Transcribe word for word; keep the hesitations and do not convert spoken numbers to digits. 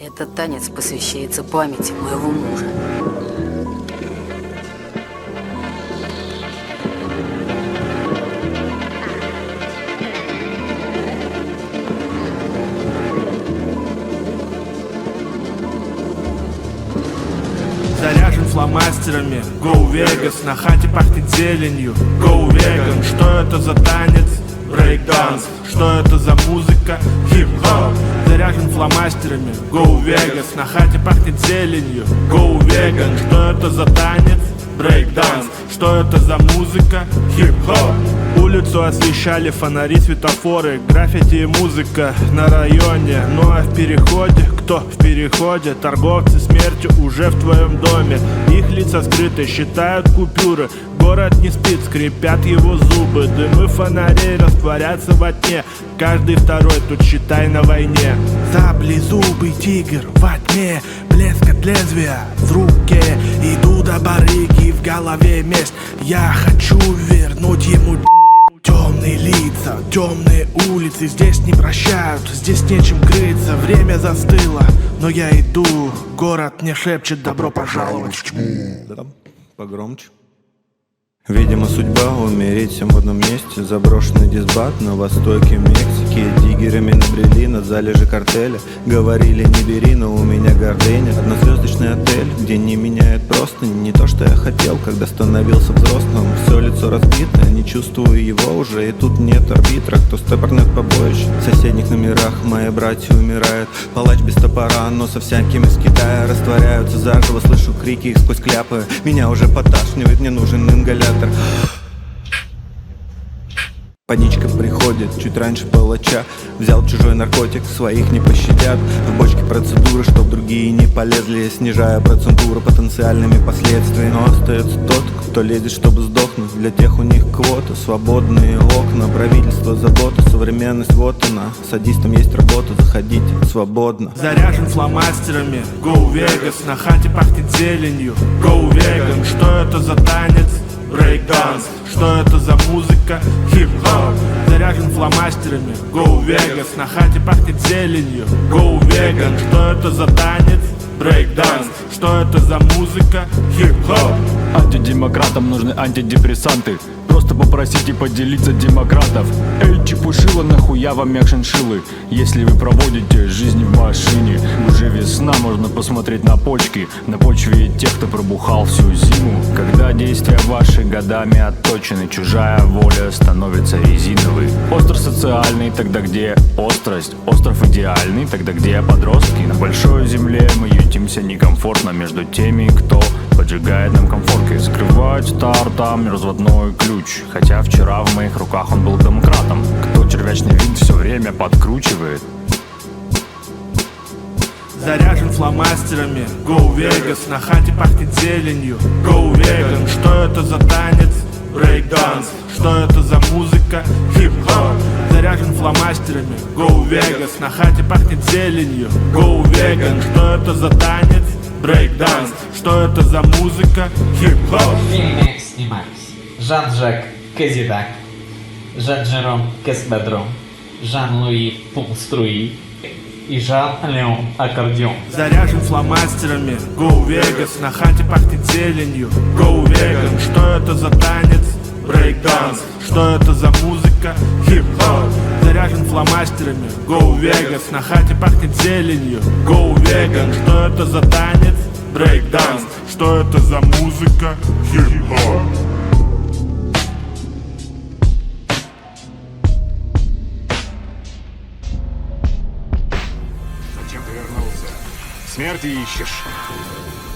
Этот танец посвящается памяти моего мужа. Заряжен фломастерами, Go Vegas, на хате пахнет зеленью, Go Vegan, что это за танец? Брейкданс, что это за музыка? Хип-хоп. Заряжен фломастерами, Go Vegas, на хате пахнет зеленью, Go Vegan, что это за танец? Брейкданс, что это за музыка? Хип-хоп. Улицу освещали фонари, светофоры, граффити и музыка на районе. Ну а в переходе, кто в переходе? Торговцы смертью уже в твоем доме. Их лица скрыты, считают купюры. Город не спит, скрипят его зубы. Дымы фонарей растворятся во тьме. Каждый второй тут, считай, на войне. Саблезубый тигр во тьме, блеск от лезвия в руке. Иду до барыги, в голове месть. Я хочу вернуть ему. Темные лица, темные улицы, здесь не прощают, здесь нечем крыться. Время застыло, но я иду. Город мне шепчет: добро пожаловать в тьму. Да, погромче. Видимо, судьба умереть всем в одном месте. Заброшенный дисбат на востоке Мексики. Диггерами набрели на залежи картеля. Говорили: не бери, но у меня гордыня. Однозвездочный отель, где не меняет просто не то, что я хотел, когда становился взрослым. Все лицо разбито, не чувствую его уже. И тут нет арбитра, кто стопорнет побоище. В соседних номерах мои братья умирают. Палач без топора, но со всякими из Китая растворяются заживо. Слышу крики их сквозь кляпы. Меня уже поташнивает, мне нужен ингалятор. Паничка приходит чуть раньше палача. Взял чужой наркотик, своих не пощадят. В бочке процедуры, чтоб другие не полезли, снижая процедуру потенциальными последствиями. Но остается тот, кто лезет, чтобы сдохнуть. Для тех у них квота, свободные окна. Правительство забота, современность вот она. Садистам есть работа, заходите свободно. Заряжен фломастерами, Go Vegas, на хате пахнет зеленью, Go Vegan, что это за танец? Брейкданс, что это за музыка? Хип-хоп. Заряжен фломастерами, Go Vegas, на хате пахнет зеленью, Go Vegan, что это за танец? Брейкданс, что это за музыка? Хип-хоп. Антидемократам нужны антидепрессанты. Просто попросите поделиться демократов. Эй, чепушила, нахуя вам мех шиншиллы? Если вы проводите жизнь в машине, уже весна, можно посмотреть на почки. На почве тех, кто пробухал всю зиму. Когда действия ваши годами отточены, чужая воля становится резиновой. Остров социальный, тогда где острость? Остров идеальный, тогда где подростки? На большой земле мы ютимся некомфортно между теми, кто поджигает нам комфорки. Скрывают стартом разводной ключ, хотя вчера в моих руках он был домкратом. Кто червячный винт все время подкручивает. Заряжен фломастерами, Go Vegas, на хате пахнет зеленью, Go Vegan, что это за танец? Брейкданс, что это за музыка? Хип-хоп. Заряжен фломастерами, Go Vegas, на хате пахнет зеленью, Go Vegan, что это за танец? Брейкданс, что это за музыка? Хип-хоп. В фильме снимались Жан-Жак Казидак, Жан-Жером Каспедром, Жан-Луи Пулструи и Жан-Леон Аккордеон. Заряжен фломастерами, Go Vegas, на хате пахнет зеленью, Go Vegan, что это за танец? Брейкданс, что это за музыка? Хип-хоп. Заряжен фломастерами, Go Vegas, на хате пахнет зеленью, Go Vegan, что это за танец? Брейкданс, что это за музыка? Хип-хоп. Зачем ты вернулся? Смерти ищешь?